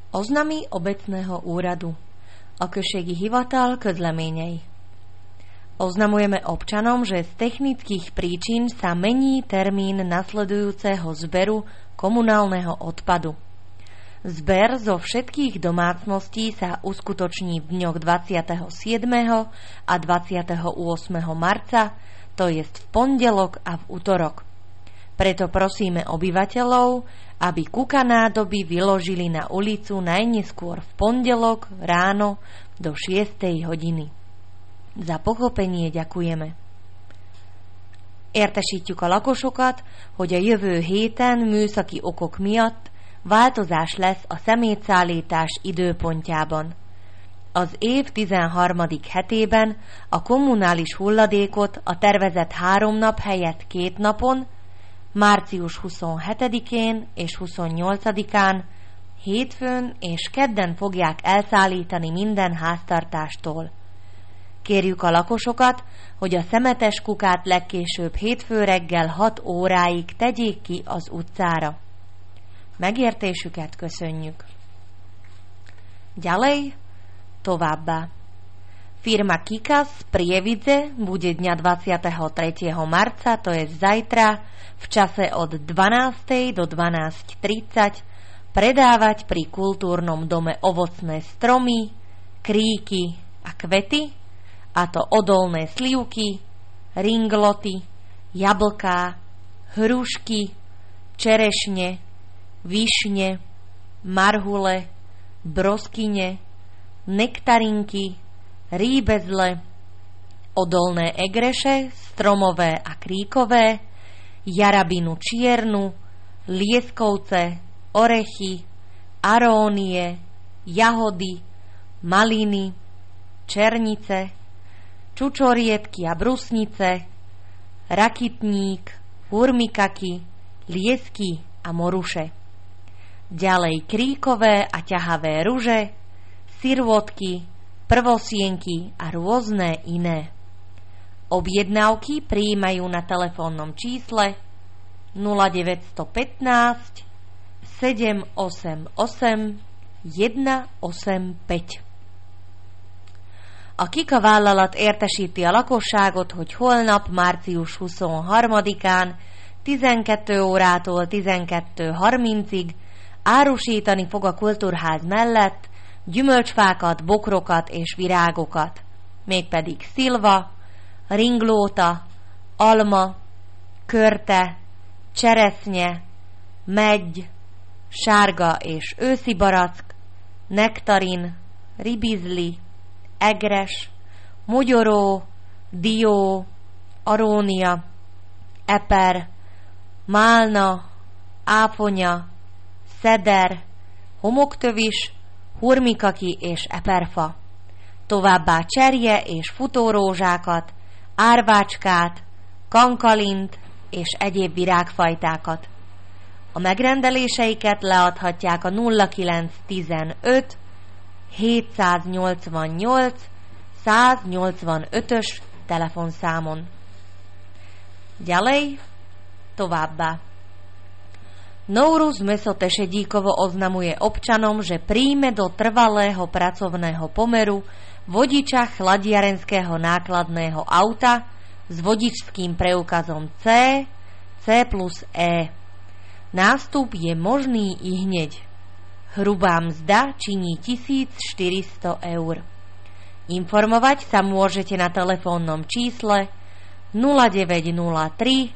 Oznamy obecného úradu. A köségi hivatal közleményei. Oznamujeme občanom, že z technických príčin sa mení termín nasledujúceho zberu komunálneho odpadu. Zber zo všetkých domácností sa uskutoční v dňoch 27. a 28. marca, to jest v pondelok a v utorok. Preto prosíme obyvateľov, aby kuka nádoby vyložili na ulicu najneskôr v pondelok ráno do 6. hodiny. Za pochopenie ďakujeme. Értesítjük a lakosokat, hogy a jövő héten műszaki okok miatt változás lesz a szemétszállítás időpontjában. Az év 13. hetében a kommunális hulladékot a tervezett 3 nap helyett 2 napon, március 27-én és 28-án, hétfőn és kedden fogják elszállítani minden háztartástól. Kérjük a lakosokat, hogy a szemetes kukát legkésőbb hétfő reggel 6 óráig tegyék ki az utcára. Megértésüket köszönjük. Ďalej, továbbá. Firma Kikas z Prievidze bude dňa 23. marca, to je zajtra, v čase od 12. do 12:30 predávať pri kultúrnom dome ovocné stromy, kríky a kvety, a to odolné slivky, ringloty, jablká, hrušky, čerešne, višne, marhule, broskyne, nektarinky, rýbezle, odolné egreše, stromové a kríkové, jarabinu čiernu, lieskovce, orechy, arónie, jahody, maliny, černice, čučoriedky a brusnice, rakitník, hurmikaky, liesky a moruše. Ďalej kríkové a ťahavé ruže, sirvotky, prvosienky a rôzne iné. Objednávky prijímajú na telefónnom čísle 0915 788 185. A Kika vállalat értesíti a lakosságot, hogy holnap, március 23-án 12 órától 12:30-ig árusítani fog a kultúrház mellett gyümölcsfákat, bokrokat és virágokat, mégpedig szilva, ringlóta, alma, körte, cseresznye, meggy, sárga és őszi barack, nektarin, ribizli, egres, mogyoró, dió, arónia, eper, málna, áfonya, szeder, homoktövis, hurmikaki és eperfa. Továbbá cserje és futórózsákat, árvácskát, kankalint és egyéb virágfajtákat. A megrendeléseiket leadhatják a 0915 788 185-ös telefonszámon. Ďalej, továbbá. Nouruz Meso Tešedíkovo oznamuje občanom, že príjme do trvalého pracovného pomeru vodiča chladiarenského nákladného auta s vodičským preukazom C, C+E. Nástup je možný ihneď. Hrubá mzda činí 1400 eur. Informovať sa môžete na telefónnom čísle 0903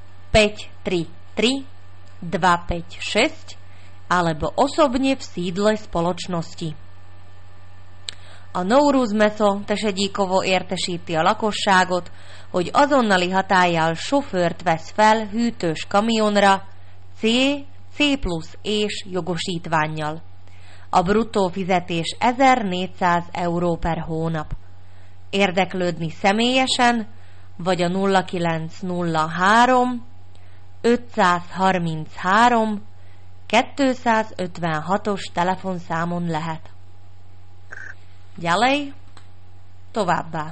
533 256 alebo osobne v sídle spoločnosti. A Nouruz Meso Tešedíkovo értesíti a lakosságot, hogy azonnali hatállyal sofőrt vesz fel hűtős kamionra C+E-s jogosítvánnyal. A bruttó fizetés 1400 euró per hónap. Érdeklődni személyesen, vagy a 0903 533 256-os telefonszámon lehet. Ďalej, továbbá.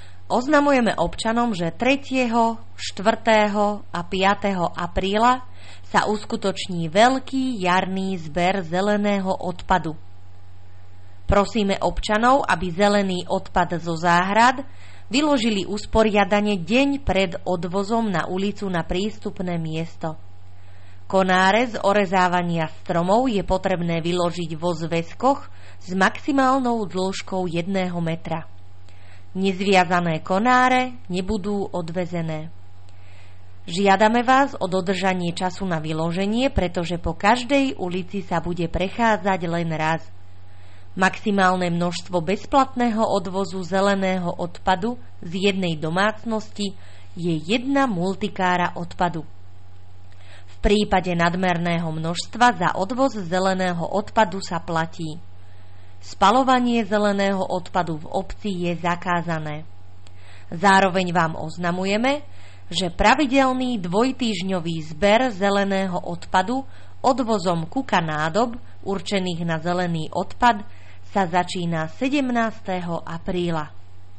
Oznamujeme občanom, že 3., 4. a 5. apríla sa uskutoční veľký jarný zber zeleného odpadu. Prosíme občanov, aby zelený odpad zo záhrad vyložili usporiadane deň pred odvozom na ulicu na prístupné miesto. Konáre z orezávania stromov je potrebné vyložiť vo zväzkoch s maximálnou dĺžkou 1 metra. Nezviazané konáre nebudú odvezené. Žiadame vás o dodržanie času na vyloženie, pretože po každej ulici sa bude prechádzať len raz. Maximálne množstvo bezplatného odvozu zeleného odpadu z jednej domácnosti je 1 multikára odpadu. V prípade nadmerného množstva za odvoz zeleného odpadu sa platí. Spaľovanie zeleného odpadu v obci je zakázané. Zároveň vám oznamujeme, že pravidelný dvojtýždňový zber zeleného odpadu odvozom kuka nádob určených na zelený odpad sa začína 17. apríla.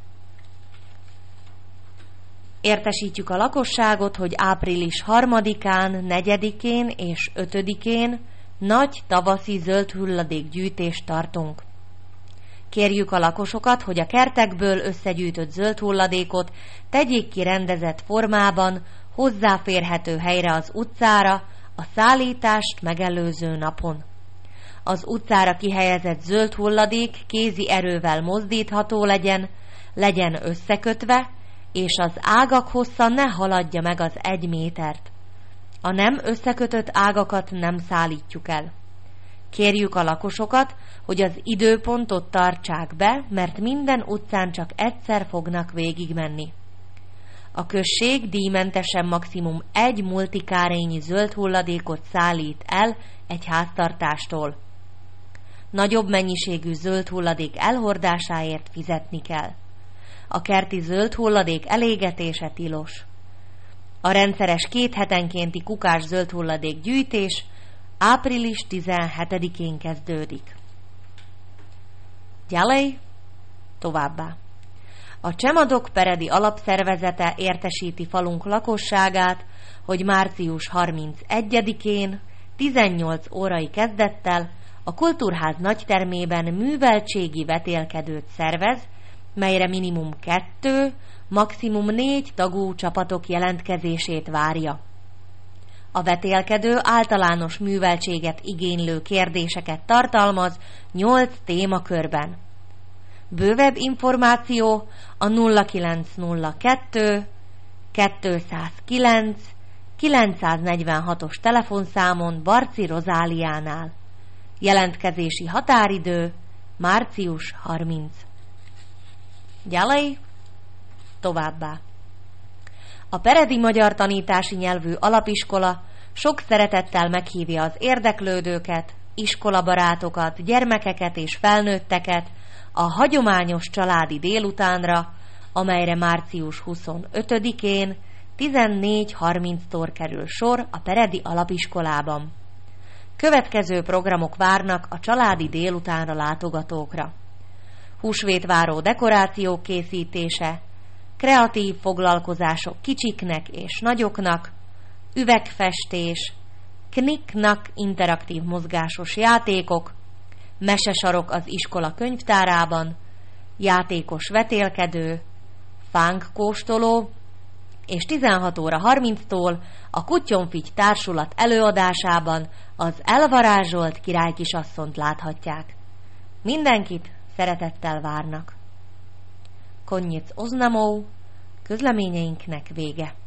Értesítjük a lakosságot, hogy április 3-án, 4-én és 5-én nagy tavaszi zöld hulladékgyűjtést tartunk. Kérjük a lakosokat, hogy a kertekből összegyűjtött zöld hulladékot tegyék ki rendezett formában, hozzáférhető helyre az utcára a szállítást megelőző napon. Az utcára kihelyezett zöld hulladék kézi erővel mozdítható legyen összekötve, és az ágak hossza ne haladja meg az 1 métert. A nem összekötött ágakat nem szállítjuk el. Kérjük a lakosokat, hogy az időpontot tartsák be, mert minden utcán csak egyszer fognak végigmenni. A község díjmentesen maximum 1 multikárényi zöld hulladékot szállít el egy háztartástól. Nagyobb mennyiségű zöld hulladék elhordásáért fizetni kell. A kerti zöld hulladék elégetése tilos. A rendszeres 2 hetenkénti kukás zöld hulladék gyűjtés április 17-én kezdődik. Ďalej, továbbá. A Csemadok Peredi alapszervezete értesíti falunk lakosságát, hogy március 31-én 18 órai kezdettel a Kultúrház nagytermében műveltségi vetélkedőt szervez, melyre minimum 2, maximum 4 tagú csapatok jelentkezését várja. A vetélkedő általános műveltséget igénylő kérdéseket tartalmaz 8 témakörben. Bővebb információ a 0902 209 946-os telefonszámon Barci Rozáliánál. Jelentkezési határidő március 30. Ďalej, továbbá. A Peredi Magyar Tanítási Nyelvű Alapiskola sok szeretettel meghívja az érdeklődőket, iskolabarátokat, gyermekeket és felnőtteket a hagyományos családi délutánra, amelyre március 25-én 14:30-tól kerül sor a Peredi Alapiskolában. Következő programok várnak a családi délutánra látogatókra. Húsvétváró dekorációk készítése, kreatív foglalkozások kicsiknek és nagyoknak, üvegfestés, knik-nak interaktív mozgásos játékok, mesesarok az iskola könyvtárában, játékos vetélkedő, fánkkóstoló, és 16:30-tól a Kutyonfigy társulat előadásában az elvarázsolt királykisasszont láthatják. Mindenkit szeretettel várnak. Koniec oznamov, közleményeinknek vége.